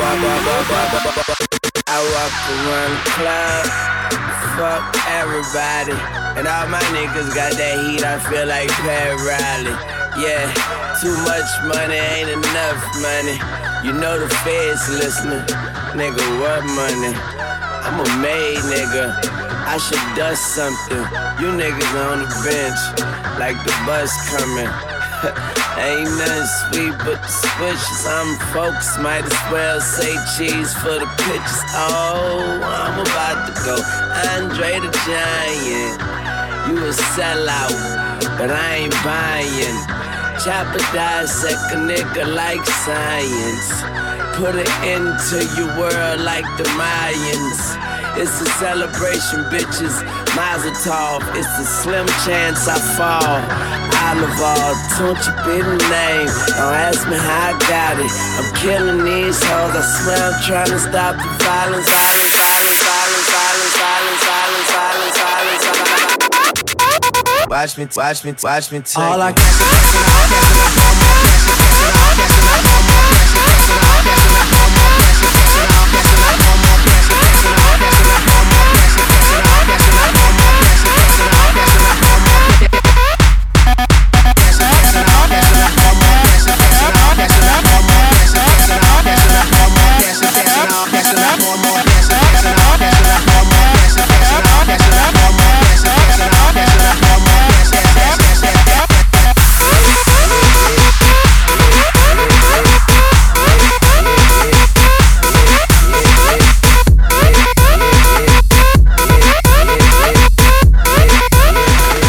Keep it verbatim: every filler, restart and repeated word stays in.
I walk around the club, fuck everybody, and all my niggas got that heat, I feel like Pat Riley. Yeah, too much money ain't enough money. You know the feds listening, nigga, what money? I'm a made nigga, I should dust something. You niggas on the bench, like the bus coming. Ain't nothing sweet but the switches. I'm folks, might as well say cheese for the pitches. Oh, I'm about to go Andre the Giant. You a sellout, but I ain't buying. Chopper dissect a nigga like science. Put it into your world like the Mayans. It's a celebration, bitches. Mazel tov. It's a slim chance I fall. Oliver, don't you be the name. Don't ask me how I got it. I'm killing these hoes. I swear I'm trying to stop the violence, violence, violence, violence, violence, violence, violence, violence, violence, violence. Watch me, watch me, watch me take all I cash is cash and all cash and I call my cash and cash and all cash and I call my